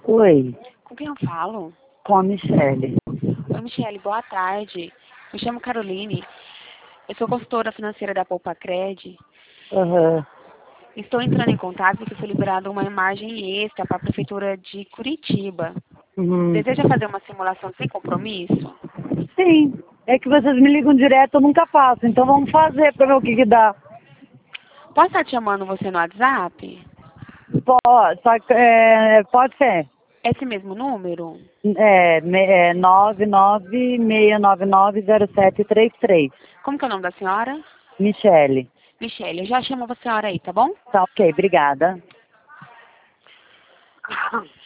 Oi, Com quem eu falo? com a Michele. Oi, Michele, boa tarde. Me chamo Caroline. Eu sou consultora financeira da Poupa Cred. Aham. Estou entrando em contato porque foi liberada uma imagem extra para a Prefeitura de Curitiba. Uhum. Deseja fazer uma simulação sem compromisso? Sim, é que vocês me ligam direto, eu nunca faço, então vamos fazer pra ver o que dá. Posso estar te chamando você no WhatsApp? Pode, pode ser. Esse mesmo número? 996990733. Como que é o nome da senhora? Michele. Michele, eu já chamo a senhora aí, tá bom? Tá ok, obrigada.